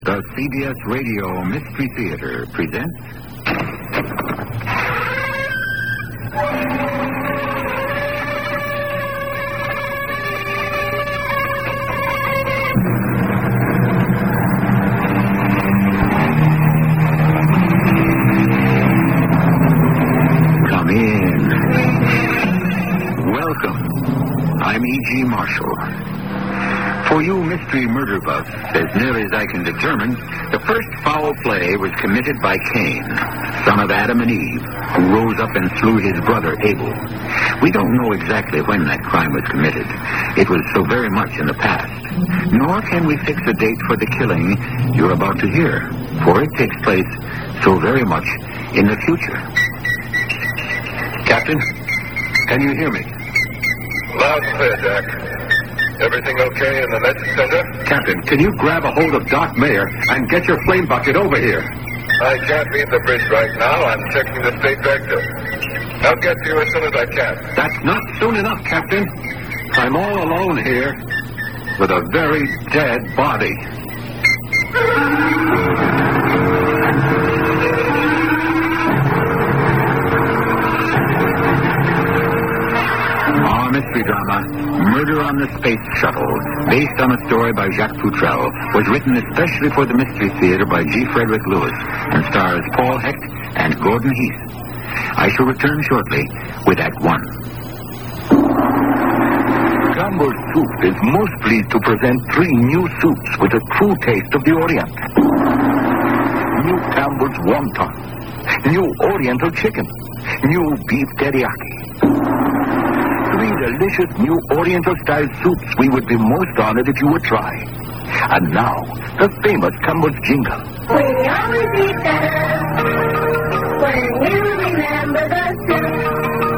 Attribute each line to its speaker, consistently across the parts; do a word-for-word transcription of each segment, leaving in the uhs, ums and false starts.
Speaker 1: The C B S Radio Mystery Theater presents... Come in. Welcome. I'm E G. Marshall. For you mystery murder buffs, as nearly as I can determine, the first foul play was committed by Cain, son of Adam and Eve, who rose up and slew his brother Abel. We don't know exactly when that crime was committed. It was so very much in the past. Nor can we fix a date for the killing you're about to hear, for it takes place so very much in the future. Captain, can you hear me?
Speaker 2: Loud and clear, Jack. Everything okay in the med center?
Speaker 3: Captain, can you grab a hold of Doc Mayer and get your flame bucket over here?
Speaker 2: I can't leave the bridge right now. I'm checking the state vector. I'll get to you as soon as I can.
Speaker 3: That's not soon enough, Captain. I'm all alone here with a very dead body.
Speaker 1: Our mystery drama, Murder on the Space Shuttle, based on a story by Jacques Futrell, was written especially for the Mystery Theater by G. Frederick Lewis and stars Paul Hecht and Gordon Heath. I shall return shortly with Act One.
Speaker 4: Campbell's Soup is most pleased to present three new soups with a true taste of the Orient. New Campbell's Wonton, new Oriental Chicken, new Beef Teriyaki. Three delicious new Oriental-style soups we would be most honored if you would try. And now, the famous Campbell's jingle.
Speaker 5: We always eat better when you remember the soup.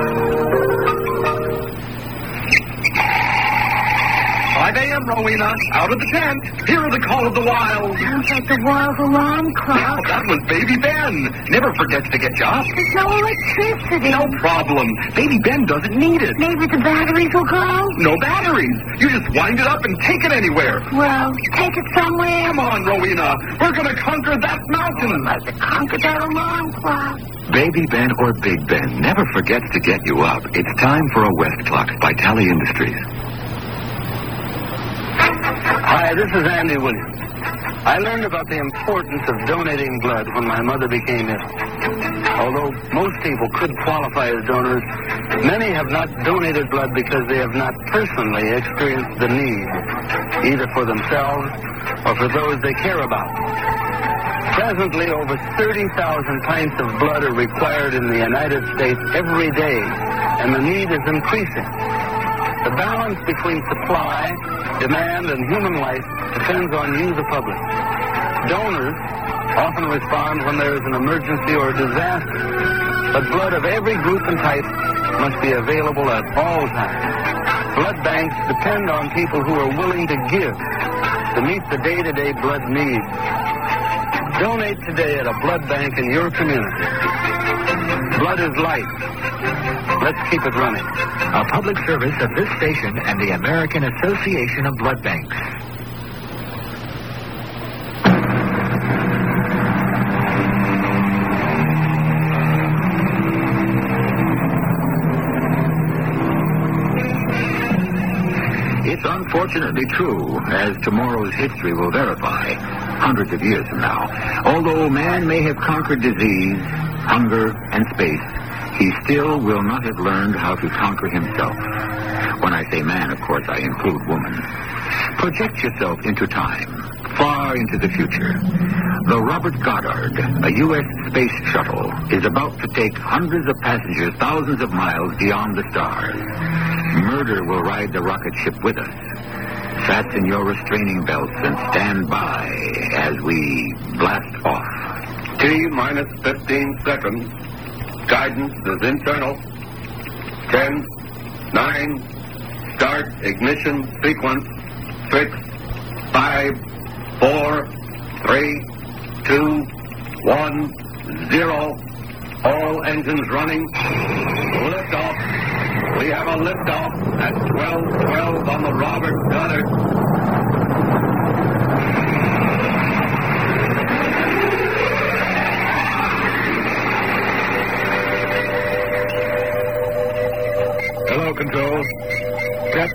Speaker 3: five a.m., Rowena. Out of the tent. Here are the call of the wild.
Speaker 5: Sounds like the world's alarm clock.
Speaker 3: Oh, that was Baby Ben. Never forgets to get you up.
Speaker 5: There's no electricity.
Speaker 3: No problem. Baby Ben doesn't need it.
Speaker 5: Maybe the batteries will go?
Speaker 3: No batteries. You just wind it up and take it anywhere.
Speaker 5: Well, take it somewhere.
Speaker 3: Come on, Rowena. We're going to conquer that mountain.
Speaker 5: Like to conquer that alarm clock.
Speaker 1: Baby Ben or Big Ben never forgets to get you up. It's time for a West Clock by Tally Industries.
Speaker 6: Hi, this is Andy Williams. I learned about the importance of donating blood when my mother became ill. Although most people could qualify as donors, many have not donated blood because they have not personally experienced the need, either for themselves or for those they care about. Presently, over thirty thousand pints of blood are required in the United States every day, and the need is increasing. The balance between supply, demand, and human life depends on you, the public. Donors often respond when there is an emergency or a disaster, but blood of every group and type must be available at all times. Blood banks depend on people who are willing to give to meet the day-to-day blood needs. Donate today at a blood bank in your community. Blood is life. Let's keep it running.
Speaker 7: A public service of this station and the American Association of Blood Banks.
Speaker 1: It's unfortunately true, as tomorrow's history will verify, hundreds of years from now. Although man may have conquered disease, hunger, and space, he still will not have learned how to conquer himself. When I say man, of course, I include woman. Project yourself into time, far into the future. The Robert Goddard, a U S space shuttle, is about to take hundreds of passengers thousands of miles beyond the stars. Murder will ride the rocket ship with us. Fasten your restraining belts and stand by as we blast off.
Speaker 2: T minus fifteen seconds. Guidance is internal. Ten, nine, start ignition sequence. Six, five, four, three, two, one, zero. All engines running. Lift off. We have a liftoff at twelve twelve on the Robert Goddard.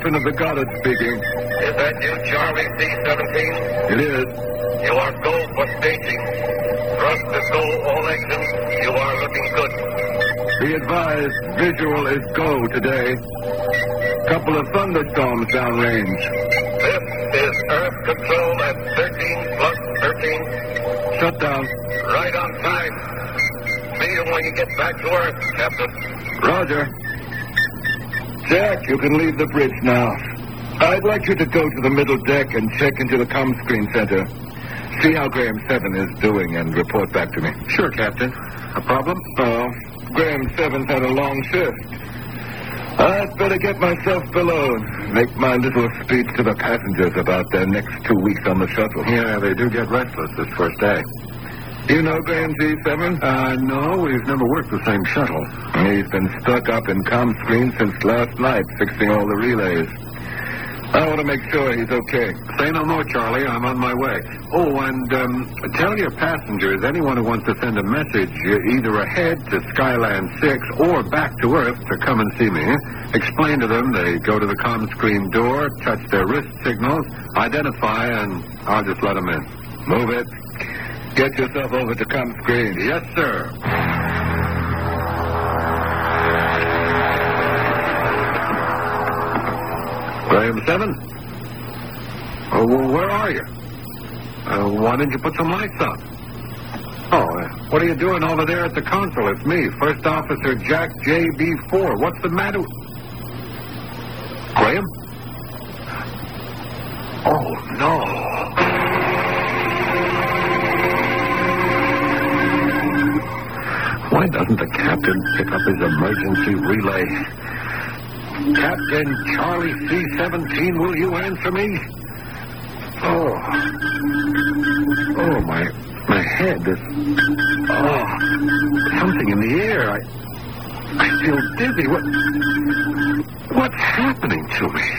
Speaker 3: Captain of the Goddard speaking.
Speaker 2: Is that you, Charlie C seventeen?
Speaker 3: It is.
Speaker 2: You are go for staging. Thrust to go all engines. You are looking good.
Speaker 3: Be advised, visual is go today. Couple of thunderstorms downrange.
Speaker 2: This is Earth Control at thirteen plus thirteen.
Speaker 3: Shut down.
Speaker 2: Right on time. See you when you get back to Earth, Captain.
Speaker 3: Roger. Jack, you can leave the bridge now. I'd like you to go to the middle deck and check into the comm screen center. See how Graham seven is doing and report back to me.
Speaker 4: Sure, Captain. A problem?
Speaker 3: Oh, Graham seven's had a long shift. I'd better get myself below and make my little speech to the passengers about their next two weeks on the shuttle.
Speaker 4: Yeah, they do get restless this first day.
Speaker 3: You know Graham G seven?
Speaker 4: Uh, no, we've never worked the same shuttle.
Speaker 3: He's been stuck up in comm screen since last night, fixing all the relays. I want to make sure he's okay.
Speaker 4: Say no more, Charlie. I'm on my way. Oh, and um, tell your passengers, anyone who wants to send a message uh, either ahead to Skyland six or back to Earth to come and see me. Explain to them they go to the comm screen door, touch their wrist signals, identify, and I'll just let them in.
Speaker 3: Move it. Get yourself over to comm screen.
Speaker 4: Yes, sir. Graham seven? Oh, well, where are you? Uh, why didn't you put some lights on? Oh, uh, what are you doing over there at the console? It's me, First Officer Jack J B four. What's the matter? Graham? Oh, no. Why doesn't the captain pick up his emergency relay? Captain Charlie C seventeen, will you answer me? Oh. Oh, my my head is... Oh, something in the air. I I feel dizzy. What... What's happening to me?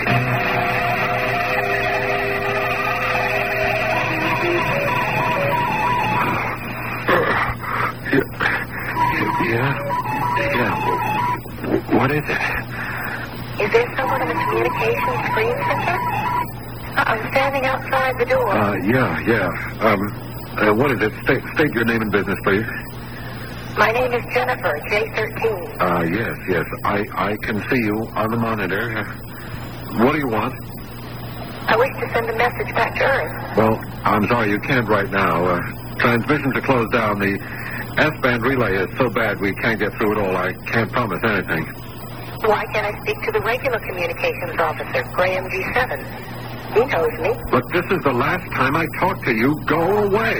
Speaker 4: Yeah? Yeah. What is it?
Speaker 5: Is there someone in the communications screen center? I'm standing outside the door.
Speaker 4: Uh, yeah, yeah. Um, uh, what is it? State, state your name and business, please.
Speaker 5: My name is Jennifer, J thirteen.
Speaker 4: Uh, yes, yes. I, I can see you on the monitor. Uh, what do you want?
Speaker 5: I wish to send a message back to Earth.
Speaker 4: Well, I'm sorry, you can't right now. Uh, transmissions are closed down. The S-band relay is so bad we can't get through it all. I can't promise anything.
Speaker 5: Why can't I speak to the regular communications officer, Graham G seven? He knows me.
Speaker 4: Look, this is the last time I talk to you. Go away.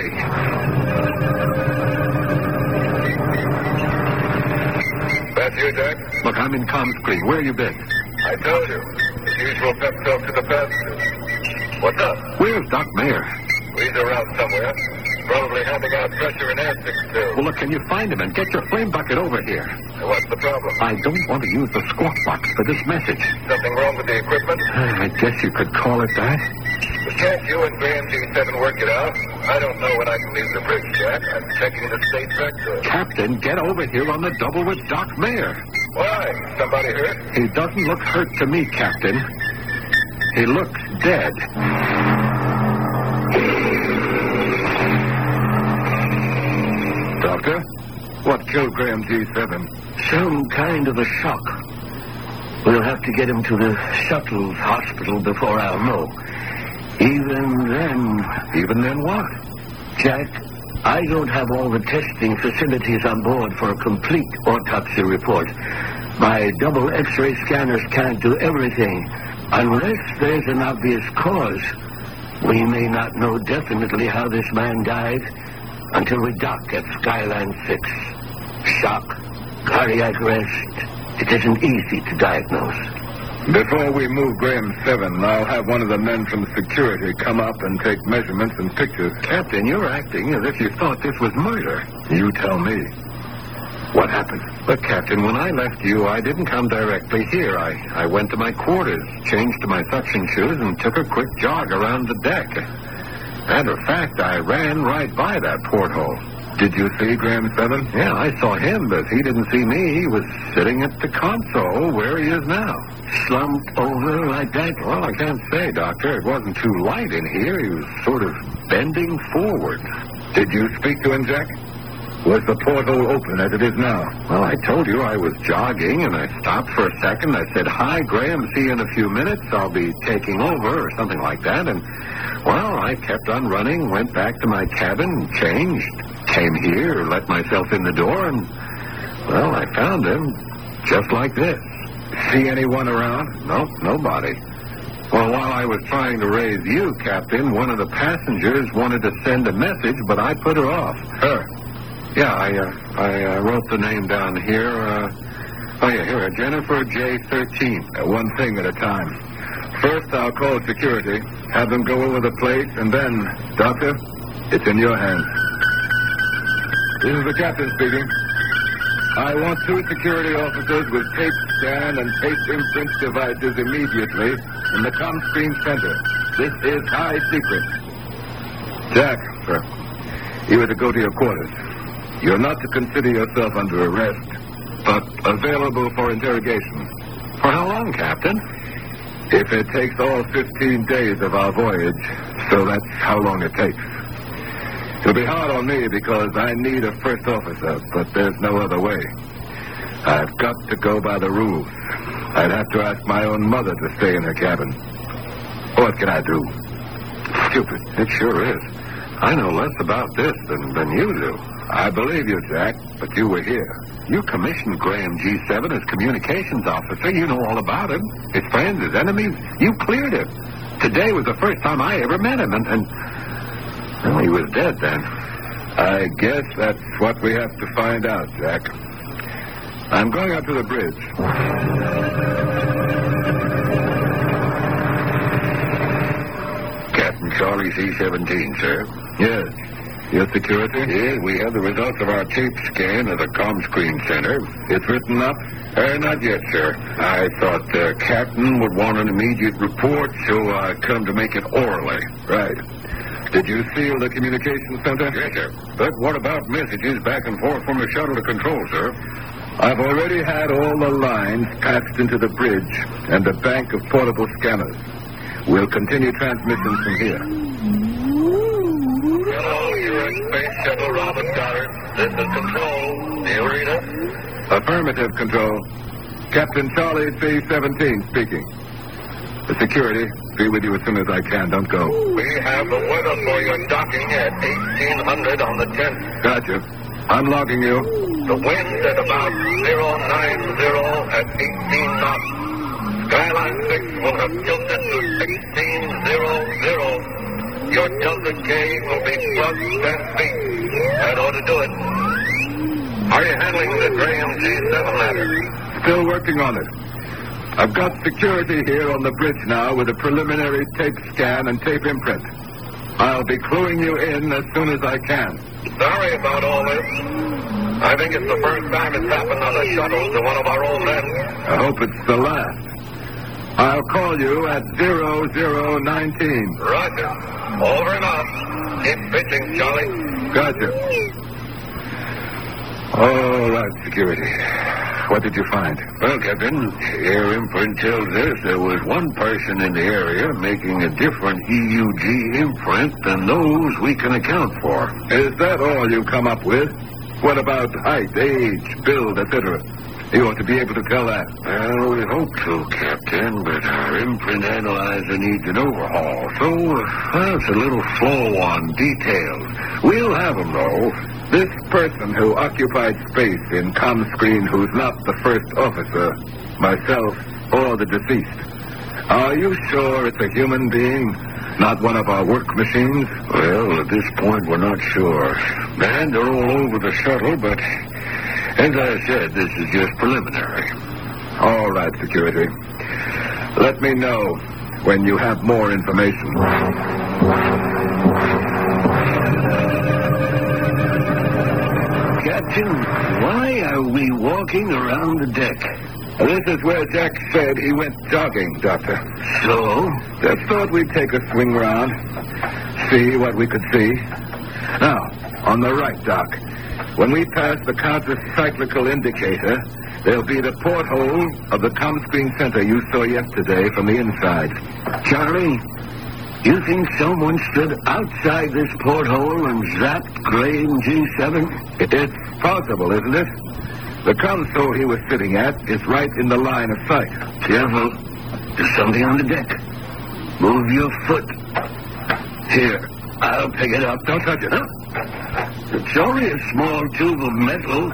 Speaker 2: That's you, Jack?
Speaker 4: Look, I'm in comm screen. Where you been?
Speaker 2: I told you. The usual pep talk to the passengers. What's up?
Speaker 4: Where's Doc Mayer?
Speaker 2: He's around somewhere. Probably handing out pressure and air still.
Speaker 4: Well, look, can you find him and get your flame bucket over here?
Speaker 2: What's the problem?
Speaker 4: I don't want to use the squawk box for this message.
Speaker 2: Something wrong with the equipment?
Speaker 4: I guess you could call it that.
Speaker 2: But can't you and Graham G seven work it out? I don't know when I can leave the bridge, Jack. I'm checking the state vector.
Speaker 4: Captain, get over here on the double with Doc Mayer.
Speaker 2: Why? Somebody hurt?
Speaker 4: He doesn't look hurt to me, Captain. He looks dead.
Speaker 3: Doctor, what killed Graham G seven?
Speaker 6: Some kind of a shock. We'll have to get him to the shuttle's hospital before I'll know. Even then...
Speaker 4: Even then what?
Speaker 6: Jack, I don't have all the testing facilities on board for a complete autopsy report. My double X-ray scanners can't do everything. Unless there's an obvious cause, we may not know definitely how this man died until we dock at Skyland six. Shock, cardiac arrest. It isn't easy to diagnose.
Speaker 3: Before we move Graham seven, I'll have one of the men from security come up and take measurements and pictures.
Speaker 4: Captain, you're acting as if you thought this was murder.
Speaker 3: You tell me.
Speaker 4: What happened? Look, Captain, when I left you, I didn't come directly here. I, I went to my quarters, changed to my suction shoes, and took a quick jog around the deck.
Speaker 3: Matter of fact, I ran right by that porthole. Did you see Graham seven? Yeah, I saw him, but he didn't see me. He was sitting at the console where he is now.
Speaker 6: Slumped over like that?
Speaker 3: Well, I can't say, Doctor. It wasn't too light in here. He was sort of bending forward. Did you speak to him, Jack? Was the porthole open as it is now? Well, I told you I was jogging, and I stopped for a second. I said, "Hi, Graham, see you in a few minutes. I'll be taking over," or something like that. And, well, I kept on running, went back to my cabin, changed, came here, let myself in the door, and, well, I found him just like this. See anyone around? Nope, nobody. Well, while I was trying to raise you, Captain, one of the passengers wanted to send a message, but I put her off. Her? Yeah, I uh, I uh, wrote the name down here. Uh, oh, yeah, here, uh, Jennifer J. thirteen. Uh, one thing at a time. First, I'll call security, have them go over the place, and then, Doctor, it's in your hands. This is the captain speaking. I want two security officers with tape scan and tape imprint devices immediately in the ComScreen Center. This is high secret. Jack, sir, you are to go to your quarters. You're not to consider yourself under arrest, but available for interrogation. For how long, Captain? If it takes all fifteen days of our voyage, so that's how long it takes. It'll be hard on me because I need a first officer, but there's no other way. I've got to go by the rules. I'd have to ask my own mother to stay in her cabin. What can I do? Stupid. It sure is. I know less about this than, than you do. I believe you, Jack, but you were here. You commissioned Graham G seven as communications officer. You know all about him. His friends, his enemies. You cleared him. Today was the first time I ever met him, and, and well, he was dead then. I guess that's what we have to find out, Jack. I'm going up to the bridge.
Speaker 1: Captain Charlie C seventeen, sir.
Speaker 3: Yes. Your security?
Speaker 1: Yes, we have the results of our tape scan of the ComScreen Center.
Speaker 3: It's written up?
Speaker 1: Uh, not yet, sir. I thought the captain would want an immediate report, so I come to make it orally.
Speaker 3: Right. Did you seal the communications center?
Speaker 1: Yes, sir. But what about messages back and forth from the shuttle to control, sir?
Speaker 3: I've already had all the lines patched into the bridge and a bank of portable scanners. We'll continue transmissions from here.
Speaker 2: Hello, U S Space Shuttle Robin Goddard. This is Control. Do you read us?
Speaker 3: Affirmative, Control. Captain Charlie C seventeen speaking. The security, be with you as soon as I can. Don't go.
Speaker 2: We have the weather for your docking at eighteen hundred on the tenth.
Speaker 3: Gotcha. I'm logging you.
Speaker 2: The wind at about zero nine zero at eighteen knots. Skyline six will have tilted to sixteen zero zero. Your Delta K will be plus ten feet. That ought to do it. Are you handling the Graham G seven matter?
Speaker 3: Still working on it. I've got security here on the bridge now with a preliminary tape scan and tape imprint. I'll be cluing you in as soon as I can.
Speaker 2: Sorry about all this. I think it's the first time it's happened on a shuttle to one of our own men.
Speaker 3: I hope it's the last. I'll call you at zero zero nineteen.
Speaker 2: Roger. Over and out. Keep pitching, Charlie.
Speaker 3: Gotcha. All right, security. What did you find?
Speaker 1: Well, Captain, air imprint tells us there was one person in the area making a different E U G imprint than those we can account for.
Speaker 3: Is that all you come up with? What about height, age, build, et cetera? You ought to be able to tell that.
Speaker 1: Well, we hope to, Captain, but our imprint analyzer needs an overhaul, so well, it's a little slow on details. We'll have them, though.
Speaker 3: This person who occupied space in ComScreen who's not the first officer, myself, or the deceased, are you sure it's a human being, not one of our work machines?
Speaker 1: Well, at this point, we're not sure. And they're all over the shuttle, but as I said, this is just preliminary.
Speaker 3: All right, security. Let me know when you have more information.
Speaker 6: Captain, why are we walking around the deck?
Speaker 3: This is where Jack said he went jogging, Doctor.
Speaker 6: So?
Speaker 3: Just thought we'd take a swing round. See what we could see? Now, on the right, Doc. When we pass the counter-cyclical indicator, there'll be the porthole of the ComScreen Center you saw yesterday from the inside.
Speaker 4: Charlie, you think someone stood outside this porthole and zapped Graham G seven?
Speaker 3: It's possible, isn't it? The console he was sitting at is right in the line of sight.
Speaker 4: Careful. There's something on the deck. Move your foot. Here, I'll pick it up.
Speaker 3: Don't touch it, huh?
Speaker 4: It's only a small tube of metal.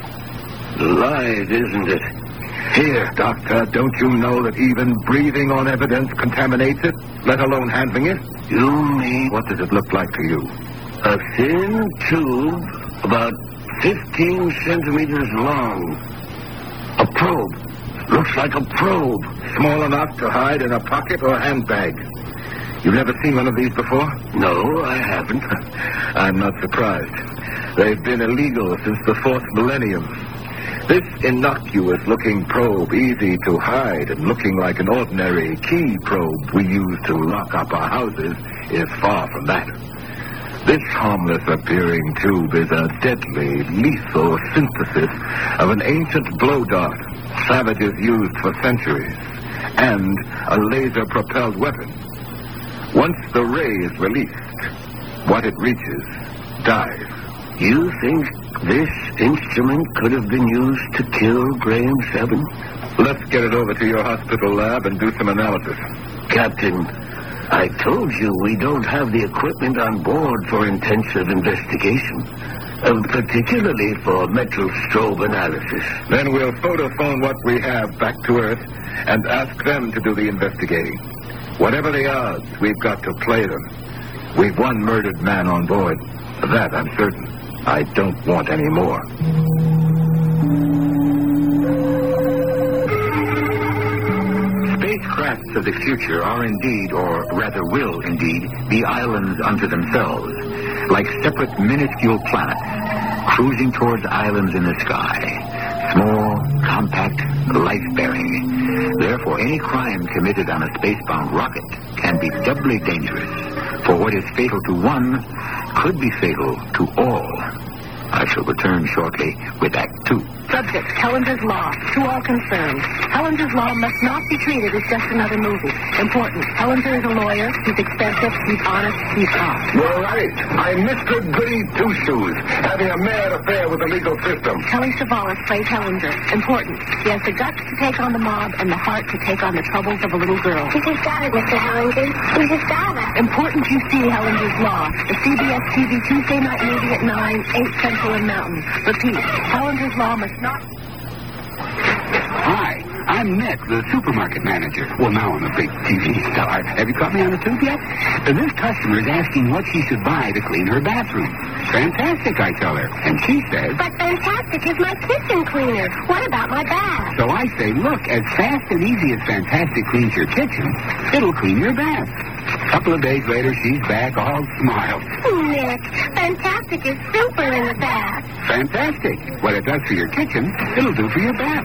Speaker 4: Light, isn't it?
Speaker 3: Here, Doctor, don't you know that even breathing on evidence contaminates it, let alone handling it?
Speaker 4: You mean...
Speaker 3: What does it look like to you?
Speaker 4: A thin tube about fifteen centimeters long. A probe. Looks like a probe.
Speaker 3: Small enough to hide in a pocket or handbag. You've never seen one of these before?
Speaker 4: No, I haven't.
Speaker 3: I'm not surprised. They've been illegal since the fourth millennium. This innocuous-looking probe, easy to hide and looking like an ordinary key probe we use to lock up our houses, is far from that. This harmless-appearing tube is a deadly, lethal synthesis of an ancient blow dart savages used for centuries, and a laser-propelled weapon. Once the ray is released, what it reaches dies.
Speaker 4: You think this instrument could have been used to kill Graham seven?
Speaker 3: Let's get it over to your hospital lab and do some analysis.
Speaker 4: Captain, I told you we don't have the equipment on board for intensive investigation, uh, particularly for metal strobe analysis.
Speaker 3: Then we'll photophone what we have back to Earth and ask them to do the investigating. Whatever the odds, we've got to play them. We've one murdered man on board. Of that, I'm certain. I don't want any more.
Speaker 1: Spacecrafts of the future are indeed, or rather will indeed, be islands unto themselves, like separate minuscule planets, cruising towards islands in the sky. Small, compact, life-bearing. Therefore, any crime committed on a spacebound rocket can be doubly dangerous, for what is fatal to one could be fatal to all. I shall return shortly with Act Two.
Speaker 8: Subject, Hellinger's Law. To all concerned. Hellinger's Law must not be treated as just another movie. Important. Hellinger is a lawyer. He's expensive. He's honest. He's hot.
Speaker 3: You're right. I'm Mister Goody Two-Shoes, having a mad affair with the legal system.
Speaker 8: Kelly Savalas plays Hellinger. Important. He has the guts to take on the mob and the heart to take on the troubles of a little girl.
Speaker 5: You just got it, Mister Hellinger. You just got it.
Speaker 8: Important you see Hellinger's Law. The C B S T V Tuesday night movie at nine, eight Central and Mountain. Repeat. Hellinger's Law must not...
Speaker 9: Hi, I'm Nick, the supermarket manager. Well, now I'm a big T V star. Have you caught me on the tube yet? Uh, This customer is asking what she should buy to clean her bathroom. Fantastic, I tell her. And she says...
Speaker 5: But Fantastic is my kitchen cleaner. What about my bath?
Speaker 9: So I say, look, as fast and easy as Fantastic cleans your kitchen, it'll clean your bath. A couple of days later, she's back all smiles.
Speaker 5: Nick, Fantastic is super in the bath.
Speaker 9: Fantastic. What it does for your kitchen, it'll do for your bath.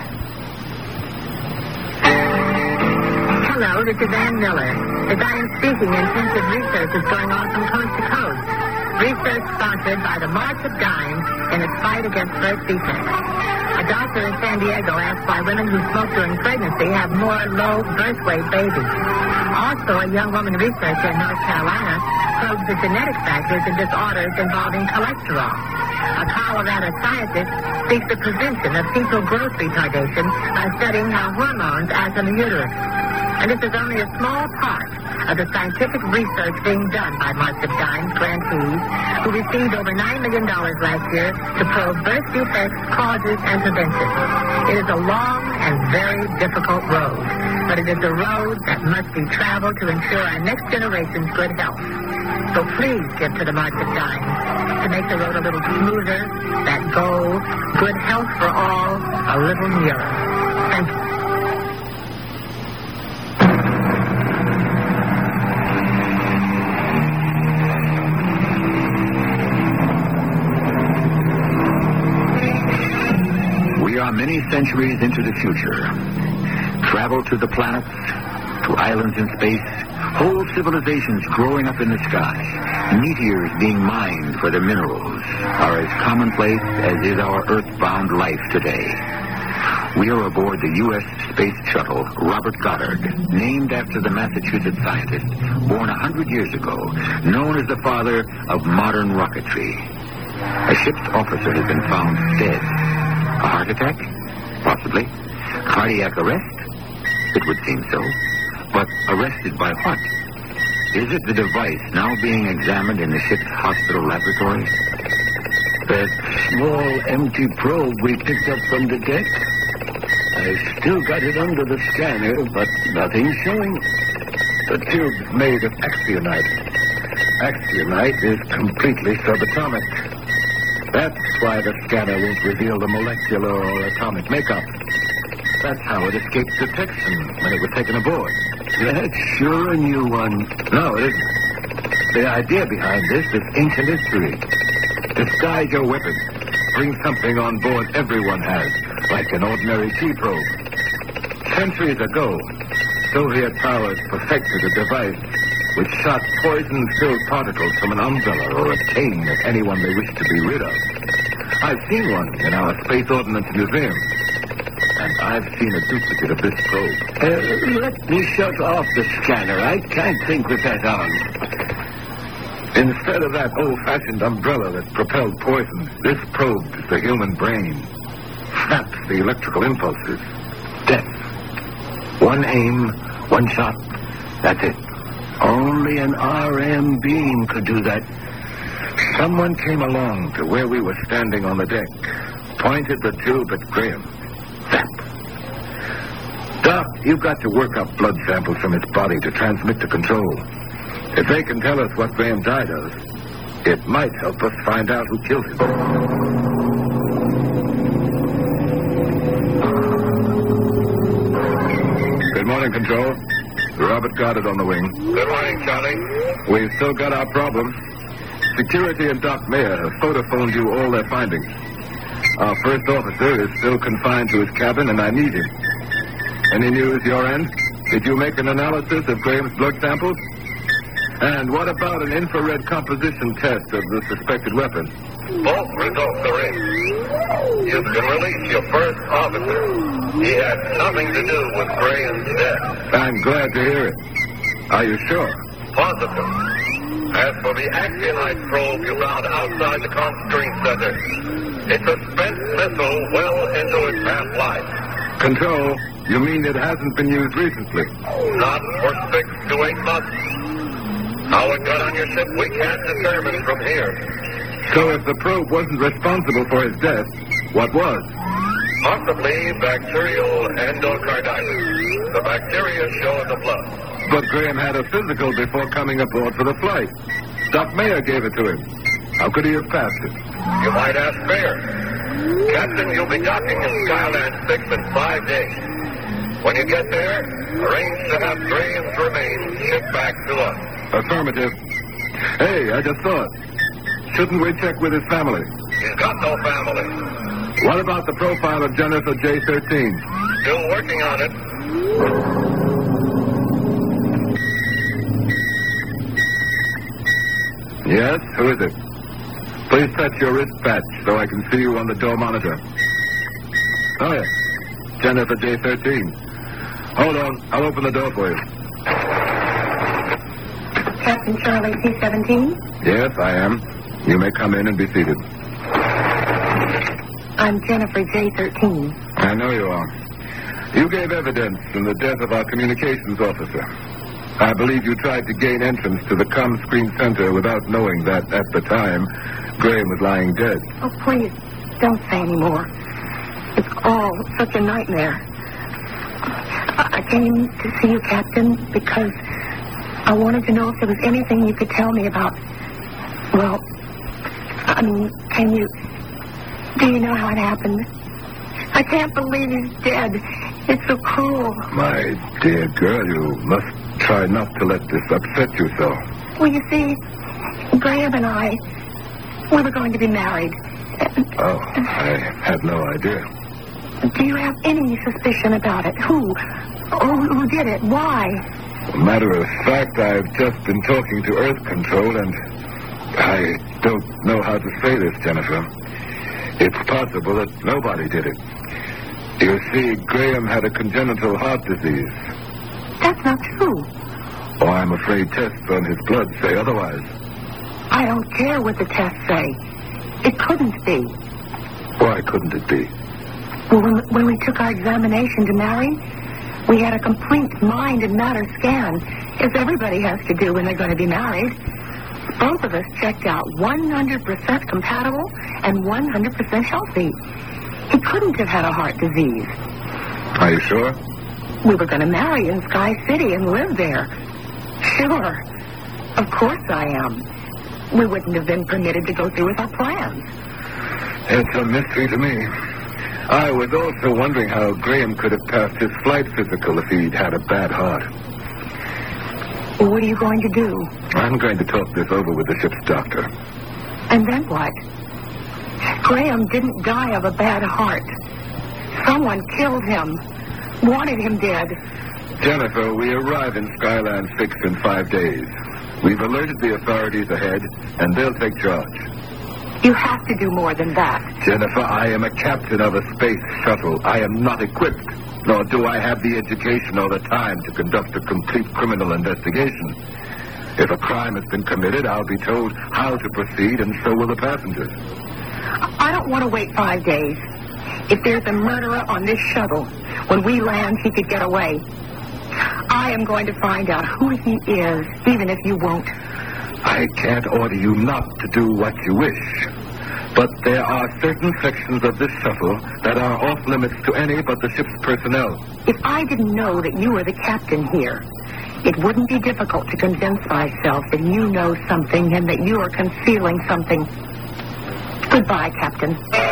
Speaker 8: Hello, this is Ann Miller. As I am speaking, intensive research is going on from coast to coast. Research sponsored by the March of Dimes in its fight against birth defects. A doctor in San Diego asked why women who smoke during pregnancy have more low birth weight babies. Also, a young woman researcher in North Carolina probes the genetic factors in disorders involving cholesterol. A Colorado scientist seeks the prevention of fetal growth retardation by studying how hormones act on the uterus. And this is only a small part of the scientific research being done by March of Dimes grantees, who received over nine million dollars last year to probe birth defects, causes, and prevention. It is a long and very difficult road, but it is a road that must be traveled to ensure our next generation's good health. So please give to the March of Dimes to make the road a little smoother, that goal, good health for all, a little nearer. Thank you.
Speaker 1: We are many centuries into the future. Travel to the planets, to islands in space, Whole civilizations growing up in the sky, meteors being mined for their minerals, are as commonplace as is our earthbound life today. We are aboard the U S Space Shuttle Robert Goddard, named after the Massachusetts scientist born a hundred years ago, known as the father of modern rocketry. A ship's officer has been found dead. A heart attack? Possibly. Cardiac arrest? It would seem so. But arrested by what? Is it the device now being examined in the ship's hospital laboratory?
Speaker 4: That small empty probe we picked up from the deck? I still got it under the scanner, but nothing's showing.
Speaker 3: The tube's made of axionite. Axionite is completely subatomic. That's why the scanner won't reveal the molecular or atomic makeup. That's how it escaped detection when it was taken aboard.
Speaker 4: That's sure a new one.
Speaker 3: No, it isn't. The idea behind this is ancient history. Disguise your weapon. Bring something on board everyone has, like an ordinary sea probe. Centuries ago, Soviet powers perfected a device which shot poison-filled particles from an umbrella or a cane at anyone they wished to be rid of. I've seen one in our Space Ordnance Museum. And I've seen a duplicate of this probe.
Speaker 4: Uh, let me shut off the scanner. I can't think with that on.
Speaker 3: Instead of that old-fashioned umbrella that propelled poison, this probe is the human brain. Snaps the electrical impulses. Death. One aim, one shot. That's it.
Speaker 4: Only an R M beam could do that.
Speaker 3: Someone came along to where we were standing on the deck, pointed the tube at Graham. Zap. Doc, you've got to work up blood samples from its body to transmit to control. If they can tell us what Graham died of, it might help us find out who killed him. Good morning, Control. Robert Goddard on the wing.
Speaker 2: Good morning, Charlie.
Speaker 3: We've still got our problems. Security and Doc Mayer have photophoned you all their findings. Our first officer is still confined to his cabin, and I need him. Any news your end? Did you make an analysis of Graham's blood samples? And what about an infrared composition test of the suspected weapon?
Speaker 2: Both results are in. You can release your first officer. He had nothing to do with Graham's death.
Speaker 3: I'm glad to hear it. Are you sure?
Speaker 2: Positive. As for the Axionite probe you found outside the Comscreen Center, it's a spent missile well into its half-life.
Speaker 3: Control, you mean it hasn't been used recently?
Speaker 2: Not for six to eight months. How it got on your ship, we can't determine from here.
Speaker 3: So if the probe wasn't responsible for his death, what was?
Speaker 2: Possibly bacterial endocarditis. The bacteria show in the blood.
Speaker 3: But Graham had a physical before coming aboard for the flight. Doc Mayer gave it to him. How could he have passed it?
Speaker 2: You might ask Mayer. Captain, you'll be docking in Skyland six in five days. When you get there, arrange to have Graham's remains shipped back to us.
Speaker 3: Affirmative. Hey, I just thought. Shouldn't we check with his family?
Speaker 2: He's got no family.
Speaker 3: What about the profile of Jennifer J thirteen?
Speaker 2: Still working on it.
Speaker 3: Yes, who is it? Please touch your wrist patch so I can see you on the door monitor. Oh, yes. Jennifer J thirteen. Hold on. I'll open the door for you.
Speaker 8: Captain Charlie C seventeen?
Speaker 3: Yes, I am. You may come in and be seated.
Speaker 8: I'm Jennifer J thirteen.
Speaker 3: I know you are. You gave evidence in the death of our communications officer. I believe you tried to gain entrance to the Comscreen Center without knowing that, at the time, Graham was lying dead.
Speaker 8: Oh, please, don't say any more. It's all such a nightmare. I came to see you, Captain, because I wanted to know if there was anything you could tell me about... Well, I mean, can you... Do you know how it happened? I can't believe he's dead. It's so cruel.
Speaker 3: My dear girl, you must try not to let this upset you so.
Speaker 8: Well, you see, Graham and I, we were going to be married.
Speaker 3: Oh, I had no idea.
Speaker 8: Do you have any suspicion about it? Who? Oh, who did it? Why?
Speaker 3: Matter of fact, I've just been talking to Earth Control, and I don't know how to say this, Jennifer. It's possible that nobody did it. You see, Graham had a congenital heart disease.
Speaker 8: That's not true.
Speaker 3: Oh, I'm afraid tests on his blood say otherwise.
Speaker 8: I don't care what the tests say. It couldn't be.
Speaker 3: Why couldn't it be?
Speaker 8: Well, when, when we took our examination to marry, we had a complete mind and matter scan, as everybody has to do when they're going to be married. Both of us checked out one hundred percent compatible and one hundred percent healthy. He couldn't have had a heart disease.
Speaker 3: Are you sure?
Speaker 8: We were going to marry in Sky City and live there. Sure. Of course I am. We wouldn't have been permitted to go through with our plans.
Speaker 3: It's a mystery to me. I was also wondering how Graham could have passed his flight physical if he'd had a bad heart.
Speaker 8: Well, what are you going to do?
Speaker 3: I'm going to talk this over with the ship's doctor.
Speaker 8: And then what? Graham didn't die of a bad heart. Someone killed him. Wanted him dead.
Speaker 3: Jennifer, we arrive in Skyland six in five days. We've alerted the authorities ahead, and they'll take charge.
Speaker 8: You have to do more than that.
Speaker 3: Jennifer, I am a captain of a space shuttle. I am not equipped, nor do I have the education or the time to conduct a complete criminal investigation. If a crime has been committed, I'll be told how to proceed, and so will the passengers.
Speaker 8: I don't want to wait five days. If there's a murderer on this shuttle, when we land, he could get away. I am going to find out who he is, even if you won't.
Speaker 3: I can't order you not to do what you wish. But there are certain sections of this shuttle that are off limits to any but the ship's personnel.
Speaker 8: If I didn't know that you were the captain here, it wouldn't be difficult to convince myself that you know something and that you are concealing something. Goodbye, Captain.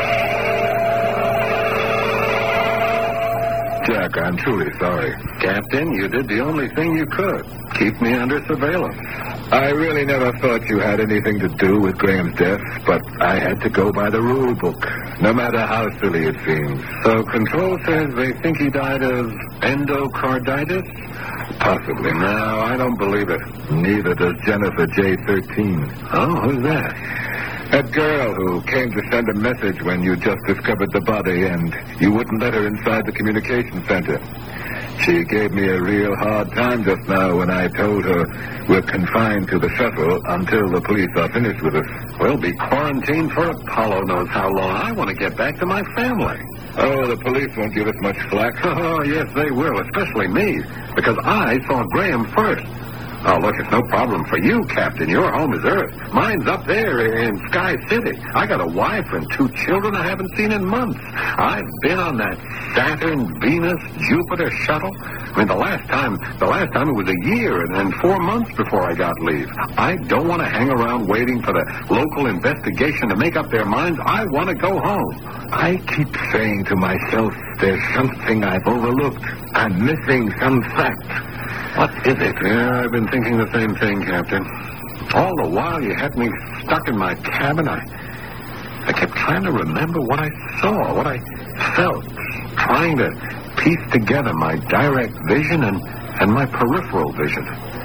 Speaker 3: Jack, I'm truly sorry.
Speaker 6: Captain, you did the only thing you could. Keep me under surveillance.
Speaker 3: I really never thought you had anything to do with Graham's death, but I had to go by the rule book, no matter how silly it seems.
Speaker 6: So Control says they think he died of endocarditis?
Speaker 3: Possibly.
Speaker 6: No, I don't believe it.
Speaker 3: Neither does Jennifer J thirteen.
Speaker 6: Oh, who's that?
Speaker 3: A girl who came to send a message when you just discovered the body and you wouldn't let her inside the communication center. She gave me a real hard time just now when I told her we're confined to the shuttle until the police are finished with us.
Speaker 6: We'll be quarantined for Apollo knows how long. I want to get back to my family.
Speaker 3: Oh, the police won't give us much flack.
Speaker 6: Oh, yes, they will, especially me, because I saw Graham first. Oh, look, it's no problem for you, Captain. Your home is Earth. Mine's up there in Sky City. I got a wife and two children I haven't seen in months. I've been on that Saturn, Venus, Jupiter shuttle. I mean, the last time, the last time it was a year and then four months before I got leave. I don't want to hang around waiting for the local investigation to make up their minds. I want to go home.
Speaker 3: I keep saying to myself, there's something I've overlooked. I'm missing some fact.
Speaker 6: What is it? Yeah, I've been thinking the same thing, Captain. All the while you had me stuck in my cabin, I, I kept trying to remember what I saw, what I felt, trying to piece together my direct vision and, and my peripheral vision.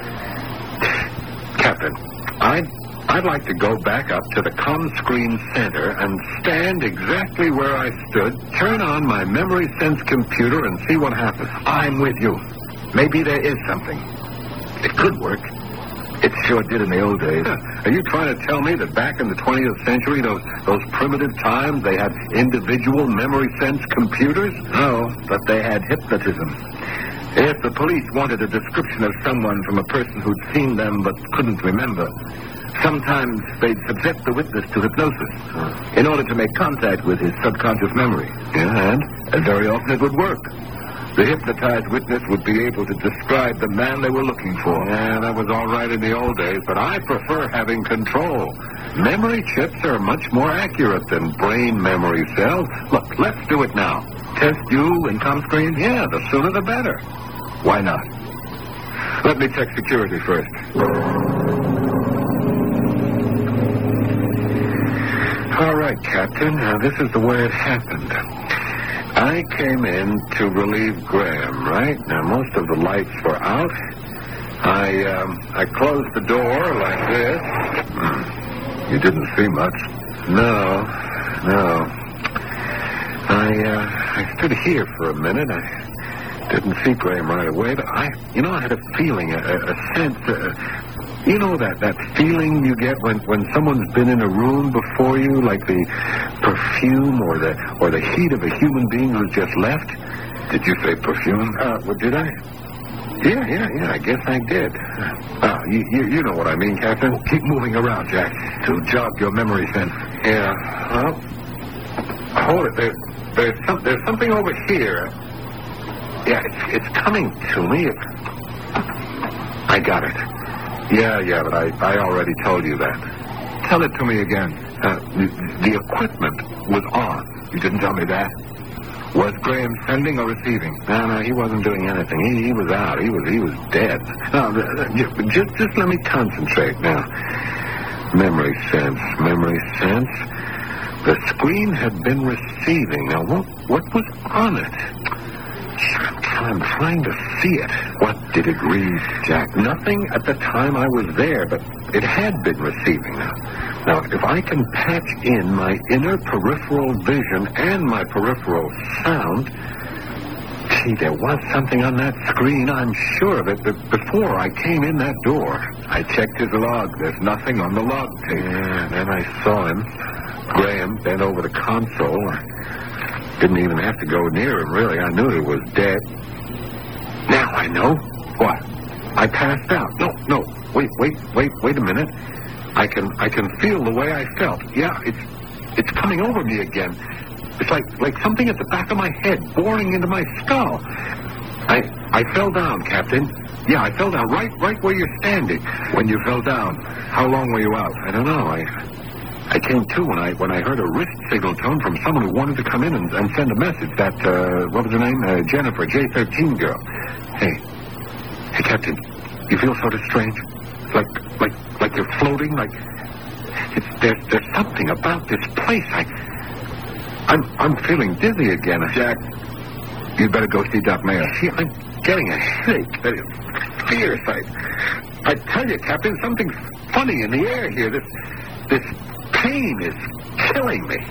Speaker 6: Captain, I'd, I'd like to go back up to the comm screen center and stand exactly where I stood, turn on my memory sense computer, and see what happens.
Speaker 3: I'm with you. Maybe there is something. It could work. It sure did in the old days.
Speaker 6: Are you trying to tell me that back in the twentieth century, those those primitive times, they had individual memory sense computers?
Speaker 3: No, but they had hypnotism. If the police wanted a description of someone from a person who'd seen them but couldn't remember, sometimes they'd subject the witness to hypnosis uh, in order to make contact with his subconscious memory.
Speaker 6: Yeah, and?
Speaker 3: And very often it would work. The hypnotized witness would be able to describe the man they were looking for.
Speaker 6: Yeah, that was all right in the old days, but I prefer having control. Memory chips are much more accurate than brain memory cells. Look, let's do it now.
Speaker 3: Test you and ComScreen?
Speaker 6: Yeah, the sooner the better.
Speaker 3: Why not? Let me check security first.
Speaker 6: All right, Captain. Now, this is the way it happened. I came in to relieve Graham, right? Now, most of the lights were out.
Speaker 3: I, um, I closed the door like this.
Speaker 4: You didn't see much.
Speaker 3: No, no. I, uh, I stood here for a minute. I didn't see Graham right away, but I, you know, I had a feeling, a, a sense, uh, you know that, that feeling you get when, when someone's been in a room before you, like the perfume or the, or the heat of a human being who's just left?
Speaker 4: Did you say perfume?
Speaker 3: Uh, well, did I? Yeah, yeah, yeah, I guess I did. Uh, you, you, you know what I mean, Captain.
Speaker 4: Keep moving around, Jack, to jog your memory sense.
Speaker 3: Yeah, well, hold it. There, there's, some, there's something over here. Yeah, it's, it's coming to me. It, I got it. Yeah, yeah, but I, I already told you that.
Speaker 4: Tell it to me again.
Speaker 3: Uh, the, the equipment was on.
Speaker 4: You didn't tell me that. Was Graham sending or receiving?
Speaker 3: No, no, he wasn't doing anything. He, he was out. He was he was dead. Now, just, just, just let me concentrate now. Memory sense, memory sense. The screen had been receiving. Now, what what was on it? I'm trying to see it.
Speaker 4: What did it read, Jack?
Speaker 3: Nothing at the time I was there, but it had been receiving. Now, now, if I can patch in my inner peripheral vision and my peripheral sound, gee, there was something on that screen. I'm sure of it. But before I came in that door,
Speaker 4: I checked his log. There's nothing on the log tape.
Speaker 3: Yeah, then I saw him. Graham bent over the console. I didn't even have to go near him, really. I knew he was dead. Now I know.
Speaker 4: What?
Speaker 3: I passed out. No, no. Wait, wait, wait, wait a minute. I can I can feel the way I felt. Yeah, it's it's coming over me again. It's like like something at the back of my head boring into my skull. I I fell down, Captain. Yeah, I fell down right right where you're standing.
Speaker 4: When you fell down, how long were you out?
Speaker 3: I don't know. I I came to when I when I heard a wrist signal tone from someone who wanted to come in and, and send a message. That uh, what was her name? Uh, Jennifer, J thirteen girl. Hey, hey, Captain, you feel sort of strange, like like like you're floating. Like it's, there's there's something about this place. I I'm I'm feeling dizzy again.
Speaker 4: Jack, you'd better go see Doc Mayer.
Speaker 3: See, I'm getting a headache. That is fierce. I I tell you, Captain, something's funny in the air here. This this. pain is killing me.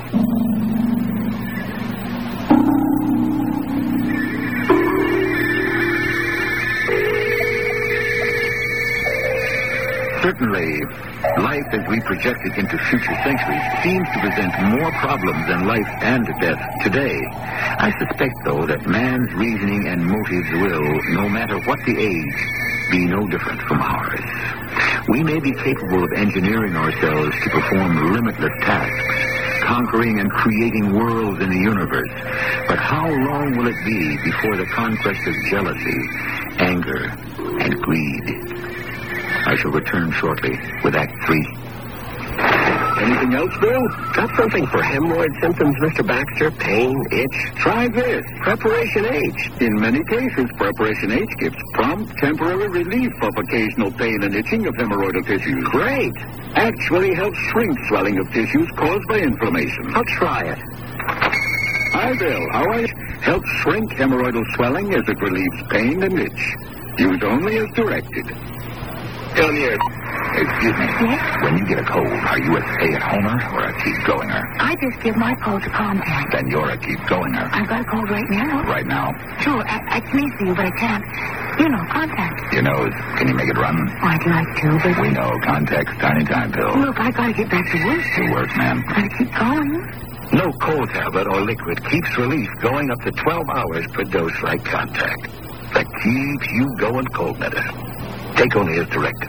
Speaker 1: Certainly, life as we project it into future centuries seems to present more problems than life and death today. I suspect, though, that man's reasoning and motives will, no matter what the age, be no different from ours. We may be capable of engineering ourselves to perform limitless tasks, conquering and creating worlds in the universe. But how long will it be before the conquest of jealousy, anger, and greed? I shall return shortly with Act Three.
Speaker 6: Anything else, Bill? Got something for hemorrhoid symptoms, Mister Baxter? Pain, itch? Try this, Preparation H.
Speaker 10: In many cases, Preparation H gives prompt, temporary relief of occasional pain and itching of hemorrhoidal tissues.
Speaker 6: Great.
Speaker 10: Actually helps shrink swelling of tissues caused by inflammation.
Speaker 6: I'll try it.
Speaker 10: Hi, Bill. How are you? Helps shrink hemorrhoidal swelling as it relieves pain and itch. Use only as directed.
Speaker 6: Come here.
Speaker 1: Excuse me.
Speaker 8: Yes?
Speaker 1: When you get a cold, are you a stay-at-homer or a keep-goinger?
Speaker 8: I just give my cold to Contact.
Speaker 1: Then you're a keep-goinger.
Speaker 8: I've got a cold right now.
Speaker 1: Right now?
Speaker 8: Sure, I, I sneeze for you, but I can't. You know, Contact.
Speaker 1: Your nose, can you make it run?
Speaker 8: I'd like to, but...
Speaker 1: We know, Contact's tiny time pill.
Speaker 8: Look, I gotta get back to work.
Speaker 1: To work, ma'am.
Speaker 8: Gotta keep going.
Speaker 1: No cold tablet or liquid keeps relief going up to twelve hours per dose like Contact. That keeps you going cold medicine. Take only as directed.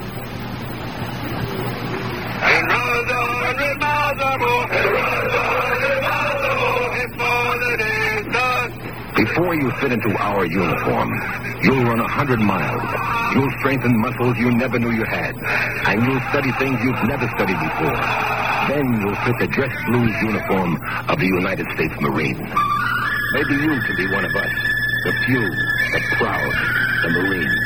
Speaker 1: Before you fit into our uniform, you'll run a hundred miles. You'll strengthen muscles you never knew you had. And you'll study things you've never studied before. Then you'll fit the dress blues uniform of the United States Marines. Maybe you can be one of us. The few, the proud, the Marines.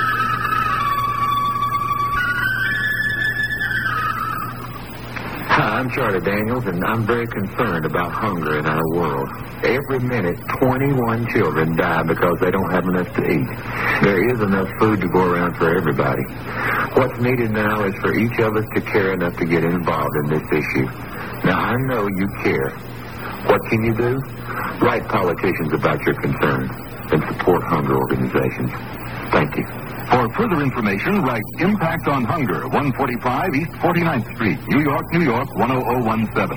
Speaker 1: Ah, I'm Charlie Daniels, and I'm very concerned about hunger in our world. Every minute, twenty-one children die because they don't have enough to eat. There is enough food to go around for everybody. What's needed now is for each of us to care enough to get involved in this issue. Now, I know you care. What can you do? Write politicians about your concerns and support hunger organizations. Thank you.
Speaker 4: For further information, write Impact on Hunger, one forty-five East forty-ninth Street, New York, New York, one oh oh one seven.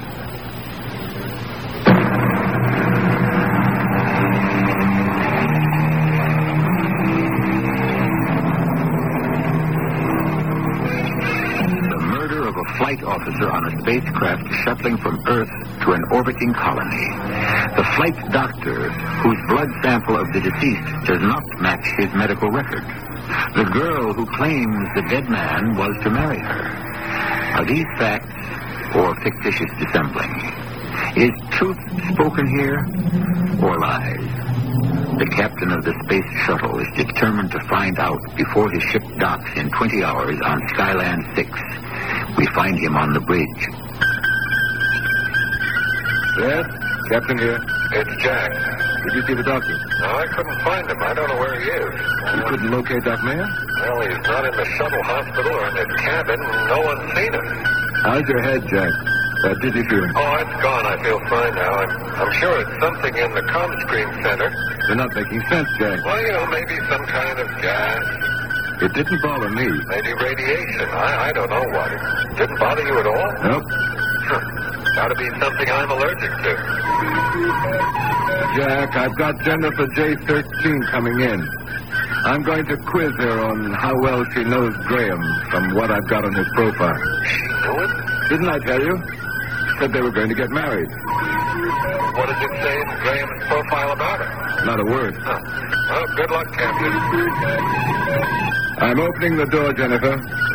Speaker 1: The murder of a flight officer on a spacecraft shuttling from Earth to an orbiting colony. The flight doctor, whose blood sample of the deceased does not match his medical record. The girl who claims the dead man was to marry her. Are these facts or fictitious dissembling? Is truth spoken here or lies? The captain of the space shuttle is determined to find out before his ship docks in twenty hours on Skyland six. We find him on the bridge.
Speaker 3: Yes? Captain here.
Speaker 2: It's Jack.
Speaker 3: Did you see the doctor?
Speaker 2: No, I couldn't find him. I don't know where he is.
Speaker 3: You couldn't locate that man?
Speaker 2: Well, he's not in the shuttle hospital or in his cabin. No one's seen him.
Speaker 3: How's your head, Jack? Uh, dizzy feeling?
Speaker 2: Oh, it's gone. I feel fine now. I'm, I'm sure it's something in the comm screen center.
Speaker 3: You're not making sense, Jack.
Speaker 2: Well, you know, maybe some kind of gas.
Speaker 3: It didn't bother me.
Speaker 2: Maybe radiation. I, I don't know what. It didn't bother you at all?
Speaker 3: Nope.
Speaker 2: Huh. Gotta be something I'm allergic to.
Speaker 3: Jack, I've got Jennifer J thirteen coming in. I'm going to quiz her on how well she knows Graham from what I've got on his profile.
Speaker 2: She knew it?
Speaker 3: Didn't I tell you? Said they were going to get married.
Speaker 2: What does it say in Graham's profile about her?
Speaker 3: Not a word.
Speaker 2: Huh. Well, good luck, Captain.
Speaker 3: I'm opening the door, Jennifer.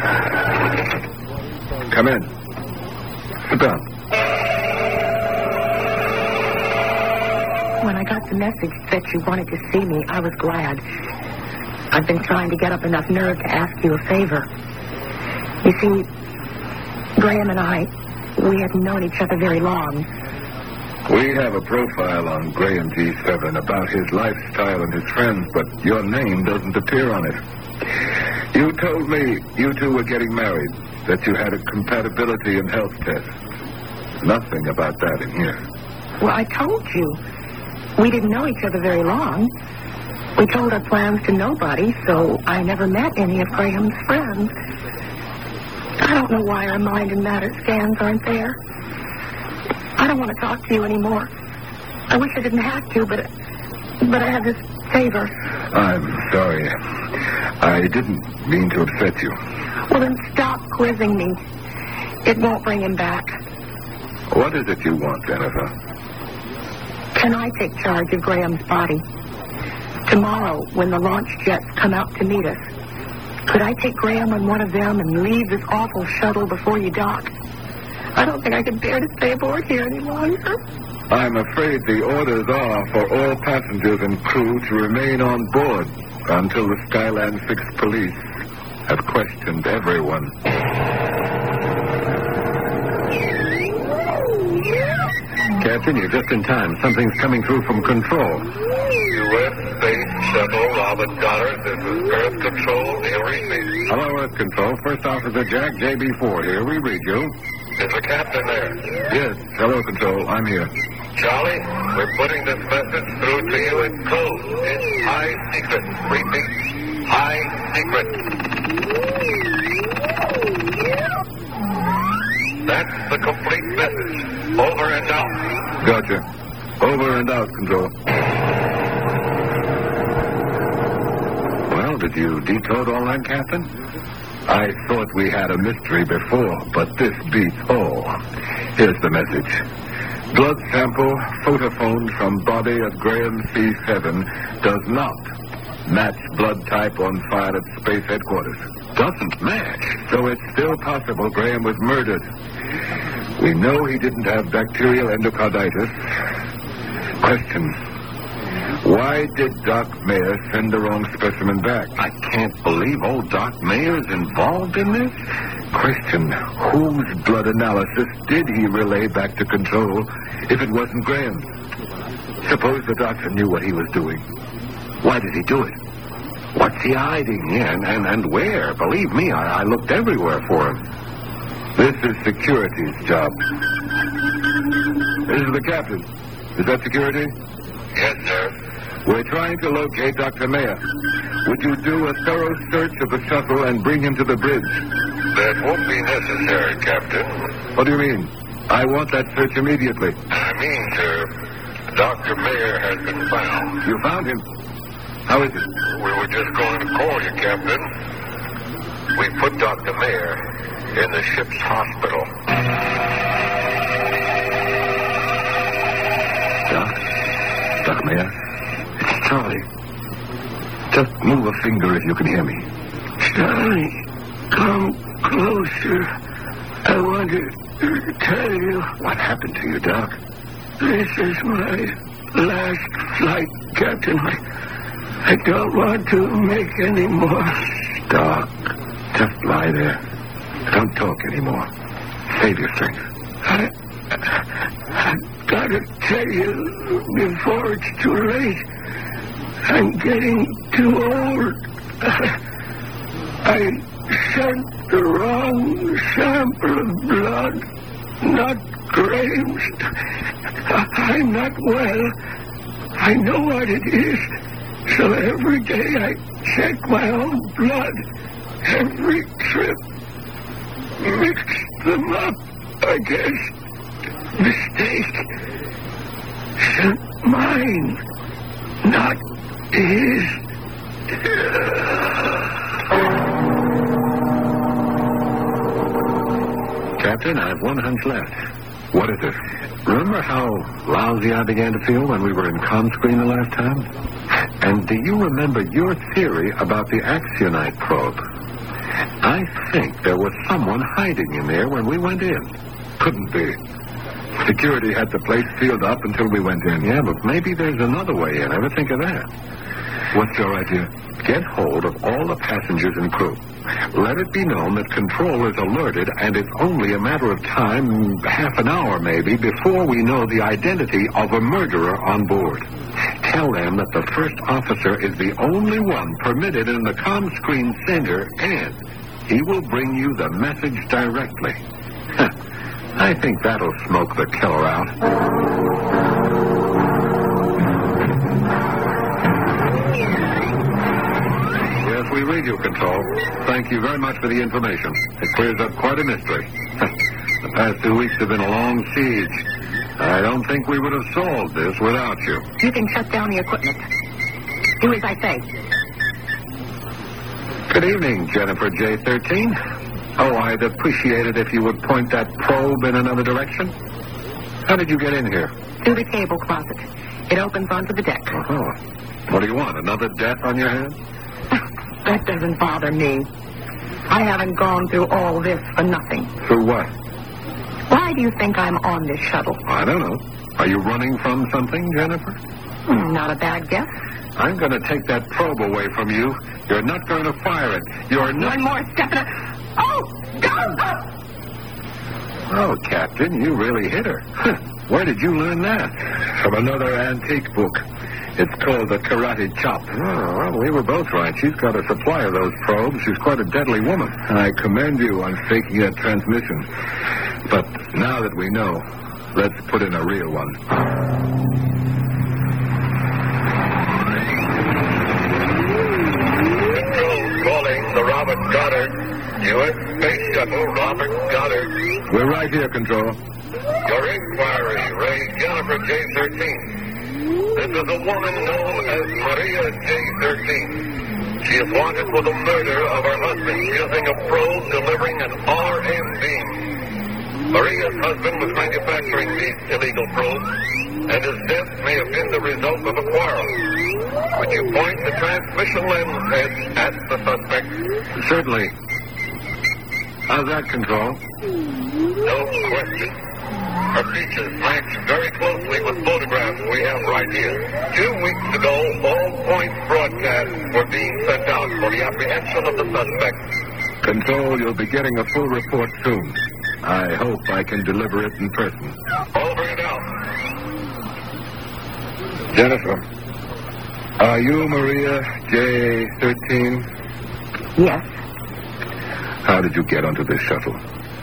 Speaker 3: Come in. Sit down.
Speaker 8: When I got the message that you wanted to see me, I was glad. I've been trying to get up enough nerve to ask you a favor. You see, Graham and I, we hadn't known each other very long.
Speaker 3: We have a profile on Graham G seven about his lifestyle and his friends, but your name doesn't appear on it. You told me you two were getting married, that you had a compatibility and health test. Nothing about that in here.
Speaker 8: Well, I told you. We didn't know each other very long. We told our plans to nobody, so I never met any of Graham's friends. I don't know why our mind and matter scans aren't there. I don't want to talk to you anymore. I wish I didn't have to, but but I have this favor.
Speaker 3: I'm sorry. I didn't mean to upset you.
Speaker 8: Well, then stop quizzing me. It won't bring him back.
Speaker 3: What is it you want, Jennifer?
Speaker 8: Can I take charge of Graham's body? Tomorrow, when the launch jets come out to meet us, could I take Graham on one of them and leave this awful shuttle before you dock? I don't think I can bear to stay aboard here any longer.
Speaker 3: I'm afraid the orders are for all passengers and crew to remain on board until the Skyland six police have questioned everyone.
Speaker 6: Captain, you're just in time. Something's coming through from control.
Speaker 2: U S Space Shuttle Robert Goddard. This is Earth Control. Do you read me?
Speaker 3: Hello, Earth Control. First Officer Jack, J B four here. We read you.
Speaker 2: Is the captain there?
Speaker 3: Yes. Hello, Control. I'm here.
Speaker 2: Charlie, we're putting this message through to you in code. It's high secret. Repeat, high secret. That's the complete message. Over and out.
Speaker 3: Gotcha. Over and out, Control. Well, did you decode all that, Captain? I thought we had a mystery before, but this beats all. Here's the message. Blood sample photophoned from body of Graham C seven does not match blood type on file at space headquarters. Doesn't match? So it's still possible Graham was murdered. We know he didn't have bacterial endocarditis. Question. Why did Doc Mayer send the wrong specimen back?
Speaker 4: I can't believe old Doc Mayer's involved in this.
Speaker 3: Question, whose blood analysis did he relay back to control if it wasn't Graham's? Suppose the doctor knew what he was doing. Why did he do it? What's he hiding? Yeah, and, and, and where? Believe me, I, I looked everywhere for him. This is security's job. This is the captain. Is that security?
Speaker 2: Yes, sir.
Speaker 3: We're trying to locate Doctor Mayer. Would you do a thorough search of the shuttle and bring him to the bridge?
Speaker 2: That won't be necessary, Captain.
Speaker 3: What do you mean? I want that search immediately.
Speaker 2: I mean, sir, Doctor Mayer has been found.
Speaker 3: You found him? How is it?
Speaker 2: We were just going to call you, Captain. We put Doctor Mayer in the ship's hospital.
Speaker 3: Doc? Doc Mayer? It's Charlie. Just move a finger if you can hear me.
Speaker 11: Charlie, come closer. I want to tell you.
Speaker 3: What happened to you, Doc?
Speaker 11: This is my last flight, Captain. I, I don't want to make any more.
Speaker 3: Doc, just lie there. Don't talk anymore. Save your strength.
Speaker 11: I, I, I've got to tell you before it's too late. I'm getting too old. I, I sent the wrong sample of blood, not Graham's. I'm not well. I know what it is. So every day I check my own blood. Every trip. Mix them up, I guess. Mistake. Sent mine, not his.
Speaker 3: Captain, I have one hunch left. What is it? Remember how lousy I began to feel when we were in ComScreen the last time? And do you remember your theory about the Axionite probe? I think there was someone hiding in there when we went in. Couldn't be. Security had the place sealed up until we went in. Yeah, but maybe there's another way in. Ever think of that? What's your idea? Get hold of all the passengers and crew. Let it be known that control is alerted, and it's only a matter of time, half an hour maybe, before we know the identity of a murderer on board. Tell them that the first officer is the only one permitted in the ComScreen center, and he will bring you the message directly. I think that'll smoke the killer out. Yes, we read you, Control. Thank you very much for the information. It clears up quite a mystery. The past two weeks have been a long siege. I don't think we would have solved this without you.
Speaker 8: You can shut down the equipment. Do as I say.
Speaker 3: Good evening, Jennifer J thirteen. Oh, I'd appreciate it if you would point that probe in another direction. How did you get in here?
Speaker 8: Through the cable closet. It opens onto the deck.
Speaker 3: Oh. What do you want, another death on your hands?
Speaker 8: That doesn't bother me. I haven't gone through all this for nothing.
Speaker 3: Through what?
Speaker 8: Why do you think I'm on this shuttle?
Speaker 3: I don't know. Are you running from something, Jennifer?
Speaker 8: Mm, not a bad guess.
Speaker 3: I'm going to take that probe away from you. You're not going to fire it. You're not...
Speaker 8: One more step and I... Oh! Go!
Speaker 3: Oh, Captain, you really hit her. Where did you learn that? From another antique book. It's called The Karate Chop. Oh, well, we were both right. She's got a supply of those probes. She's quite a deadly woman. I commend you on faking that transmission. But now that we know, let's put in a real one.
Speaker 2: Calling the Robert Goddard. U S Space Shuttle, Robert Goddard.
Speaker 3: We're right here, Control.
Speaker 2: Your inquiry, Ray Jennifer J thirteen. This is a woman known as Maria J thirteen. She is wanted for the murder of her husband using a probe delivering an R M beam. Maria's husband was manufacturing these illegal probes, and his death may have been the result of a quarrel. Would you point the transmission lens head at the suspect?
Speaker 3: Certainly. How's that, Control?
Speaker 2: No question. Her features match very closely with photographs we have right here. Two weeks ago, all points broadcasts were being sent out for the apprehension of the suspect.
Speaker 3: Control, you'll be getting a full report soon. I hope I can deliver it in person.
Speaker 2: Over and out.
Speaker 3: Jennifer, are you Maria J thirteen?
Speaker 8: Yes.
Speaker 3: How did you get onto this shuttle?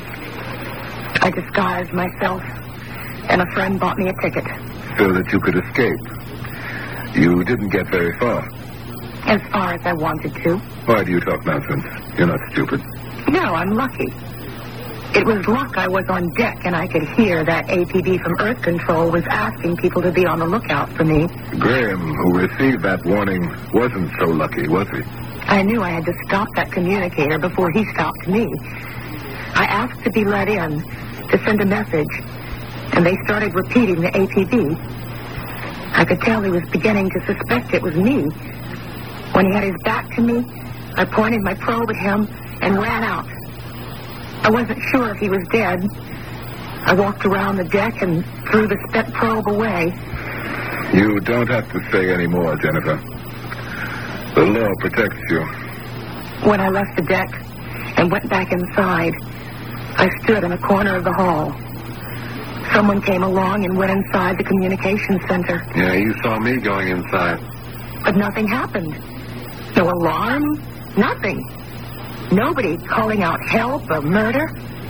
Speaker 8: I disguised myself, and a friend bought me a ticket.
Speaker 3: So that you could escape. You didn't get very far.
Speaker 8: As far as I wanted to.
Speaker 3: Why do you talk nonsense? You're not stupid.
Speaker 8: No, I'm lucky. It was luck I was on deck, and I could hear that A P B from Earth Control was asking people to be on the lookout for me.
Speaker 3: Graham, who received that warning, wasn't so lucky, was he?
Speaker 8: I knew I had to stop that communicator before he stopped me. I asked to be let in, to send a message, and they started repeating the A P B. I could tell he was beginning to suspect it was me. When he had his back to me, I pointed my probe at him and ran out. I wasn't sure if he was dead. I walked around the deck and threw the spent probe away.
Speaker 3: You don't have to say any more, Jennifer. The law protects you.
Speaker 8: When I left the deck and went back inside, I stood in a corner of the hall. Someone came along and went inside the communications center.
Speaker 3: Yeah, you saw me going inside.
Speaker 8: But nothing happened. No alarm, nothing. Nobody calling out help or murder.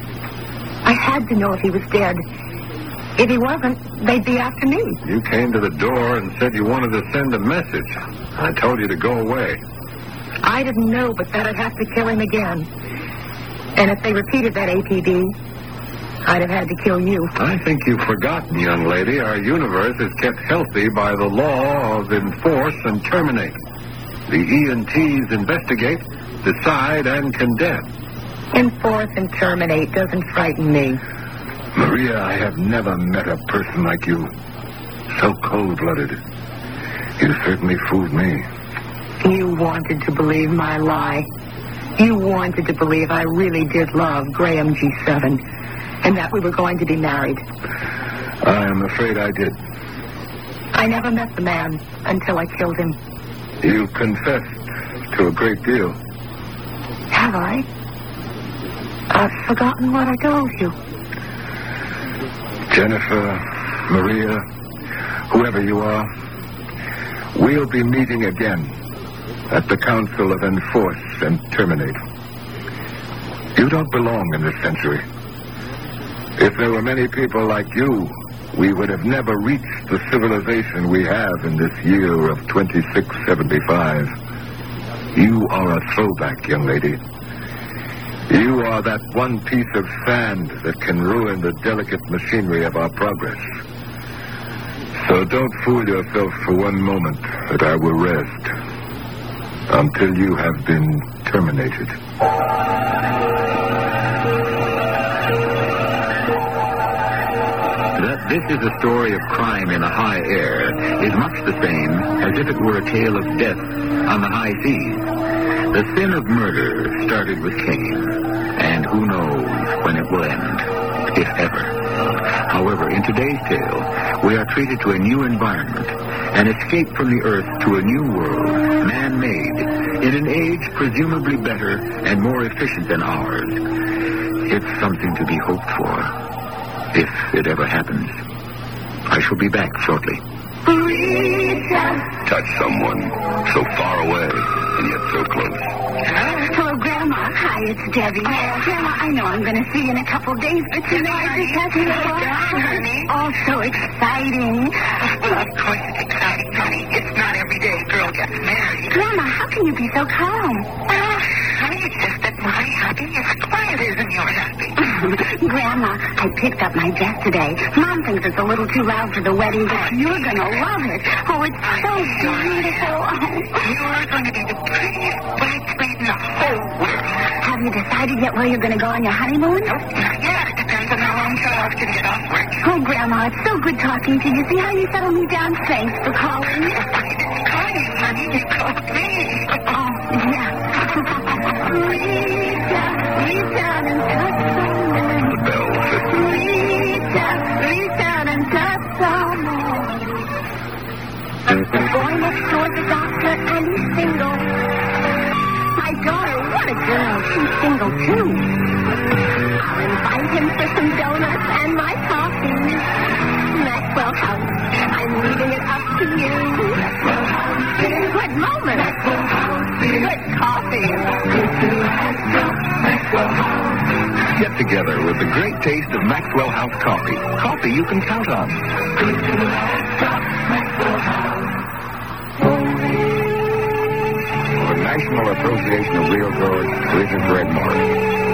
Speaker 8: I had to know if he was dead. If he wasn't, they'd be after me.
Speaker 3: You came to the door and said you wanted to send a message. I told you to go away.
Speaker 8: I didn't know, but that I'd have to kill him again. And if they repeated that A P B, I'd have had to kill you.
Speaker 3: I think you've forgotten, young lady. Our universe is kept healthy by the law of enforce and terminate. The E and Ts investigate, decide, and condemn.
Speaker 8: Enforce and terminate doesn't frighten me.
Speaker 3: Maria, I have never met a person like you. So cold-blooded. You certainly fooled me.
Speaker 8: You wanted to believe my lie. You wanted to believe I really did love Graham G seven, and that we were going to be married.
Speaker 3: I am afraid I did.
Speaker 8: I never met the man until I killed him.
Speaker 3: You confessed to a great deal.
Speaker 8: Have I? I've forgotten what I told you.
Speaker 3: Jennifer, Maria, whoever you are, we'll be meeting again at the Council of Enforce and Terminate. You don't belong in this century. If there were many people like you, we would have never reached the civilization we have in this year of twenty-six seventy-five. You are a throwback, young lady. You are that one piece of sand that can ruin the delicate machinery of our progress. So don't fool yourself for one moment that I will rest until you have been terminated.
Speaker 1: That this is a story of crime in the high air is much the same as if it were a tale of death on the high seas. The sin of murder started with Cain, and who knows when it will end, if ever. However, in today's tale, we are treated to a new environment, an escape from the earth to a new world, man-made, in an age presumably better and more efficient than ours. It's something to be hoped for, if it ever happens. I shall be back shortly.
Speaker 10: Touch someone so far away and yet so close.
Speaker 5: Hello, Grandma. Hi, it's Debbie. Oh, Grandma, I know I'm going to see you in a couple days, but you know, I just have to go honey. Oh, so exciting.
Speaker 12: Well, of course it's exciting, honey. It's not every day a girl gets married.
Speaker 5: Grandma, how can you be so calm?
Speaker 12: Oh, honey, it's just that my happy is quieter than your happy.
Speaker 5: Grandma, I picked up my dress today. Mom thinks it's a little too loud for the wedding, but you're going to love it. Oh, it's so beautiful.
Speaker 12: You're going to be the prettiest bridesmaid in the whole world.
Speaker 5: Have you decided yet where you're going to go on your honeymoon?
Speaker 12: Nope, not yet. It depends on how long Charles can get off work.
Speaker 5: Oh, Grandma, it's so good talking to you. See how you settle me down? Thanks for calling.
Speaker 12: I didn't call you, honey. You called me.
Speaker 5: Oh, yeah. Reach out, reach out and touch someone.
Speaker 10: The bell system.
Speaker 5: Reach out, reach girl. She's single, too. I'll invite him for some donuts and my coffee. Maxwell House, I'm leaving it up to you. Good moment. Good coffee.
Speaker 4: Get together with the great taste of Maxwell House coffee. Coffee you can count on.
Speaker 10: The National Association of Realtors, this is Red Morris.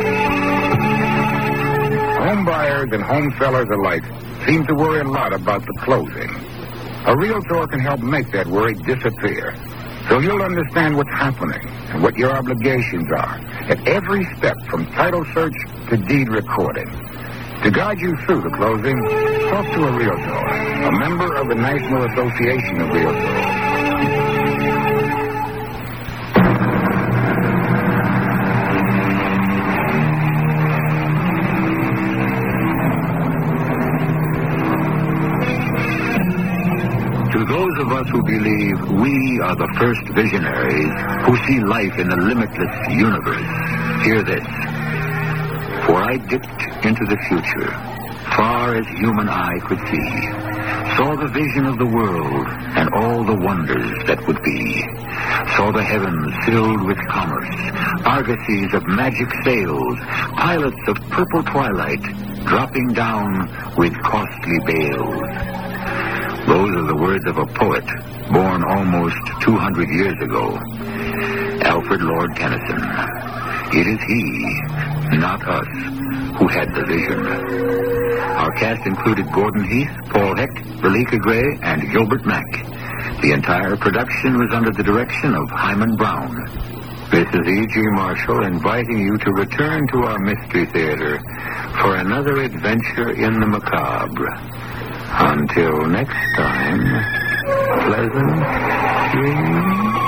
Speaker 10: Home buyers and home sellers alike seem to worry a lot about the closing. A realtor can help make that worry disappear. So you'll understand what's happening and what your obligations are at every step from title search to deed recording. To guide you through the closing, talk to a realtor, a member of the National Association of Realtors.
Speaker 1: To those of us who believe we are the first visionaries who see life in a limitless universe, hear this. For I dipped into the future, far as human eye could see, saw the vision of the world and all the wonders that would be, saw the heavens filled with commerce, argosies of magic sails, pilots of purple twilight dropping down with costly bales. Those are the words of a poet born almost two hundred years ago, Alfred Lord Tennyson. It is he, not us, who had the vision. Our cast included Gordon Heath, Paul Heck, Relika Gray, and Gilbert Mack. The entire production was under the direction of Hyman Brown. This is E G. Marshall inviting you to return to our Mystery Theater for another adventure in the macabre. Until next time, pleasant dreams.